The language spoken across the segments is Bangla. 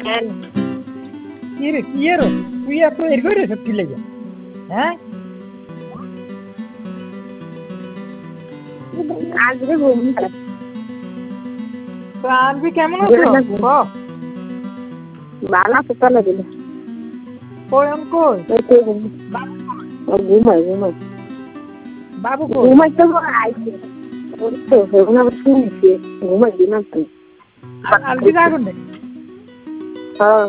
কি রে কি এর তুই এত এর করে সত্যি লেগে হ্যাঁ আজকে ঘুম তো আনবি কেমন আছো বালা সকালে দিল কই কই ঘুমাই বাবু কই ঘুমাই তো আইছে ওর তো ঘুমাই শুনছি ঘুমাই দিন তুই আনবি যাগুন রে হ্যাঁ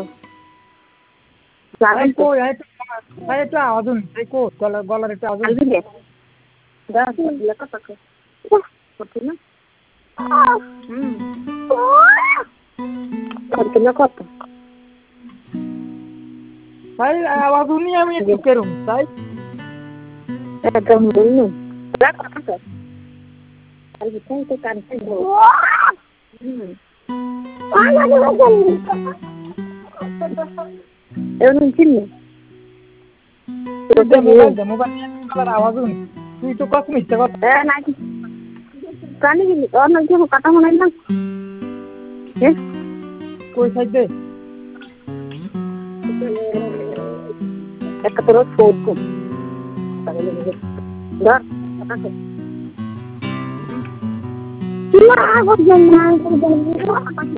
আরে কই আই একটু আওয়াজ শুন এই কো গলার একটু আওয়াজ আলবি রে দাস লেখা থাকে করতে না করতে না কত ভাই আওয়াজ শুনি আমি একটু কেরম তাই একদম বলুন রাখ কথা আলবি তাই তো কানতে গো এমন চিনি মোবাইল আওয়াজ শুনি তুই তো কত মিথ্যে কথা নাকি কানে গেলি ওর নাকি কথা মনে না কই সাইডে একটা তোর ফোন কর ধর কথা